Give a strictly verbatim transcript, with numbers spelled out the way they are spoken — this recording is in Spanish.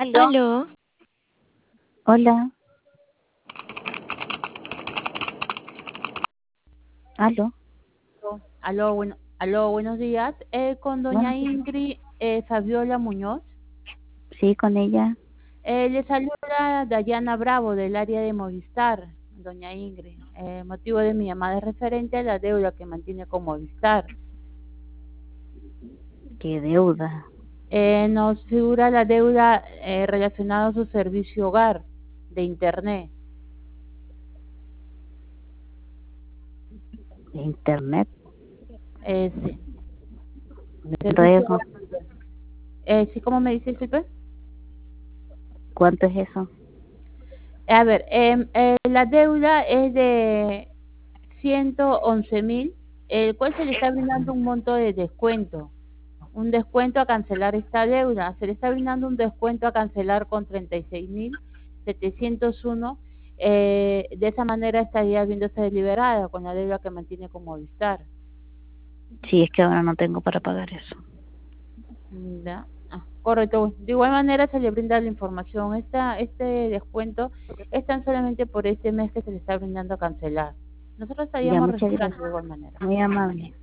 Aló, Aló, hola, aló, Aló, bueno, aló, buenos días. Eh, con doña buenos días. Ingrid eh, Fabiola Muñoz. Sí, con ella. Eh, le saluda Dayana Bravo del área de Movistar, doña Ingrid. Eh, motivo de mi llamada es referente a la deuda que mantiene con Movistar. ¿Qué deuda? Eh, nos figura la deuda eh, relacionada a su servicio hogar de Internet. ¿De internet? Eh, sí, ¿Cuánto es servicio eso? hogar. Eh, ¿sí, cómo me dice, disculpe? ¿Cuánto es eso? A ver, em, eh, la deuda es de ciento once mil, el cual se le está brindando un monto de descuento, un descuento a cancelar esta deuda. Se le está brindando un descuento a cancelar con treinta y seis mil setecientos uno. Eh, de esa manera estaría viéndose liberada con la deuda que mantiene con Movistar. Sí, es que ahora no tengo para pagar eso. ¿Ya? Ah, correcto. De igual manera se le brinda la información. Esta, este descuento es tan solamente por este mes que se le está brindando a cancelar. Nosotros Ya, estaríamos muchas registrando gracias. de igual manera. Muy amable.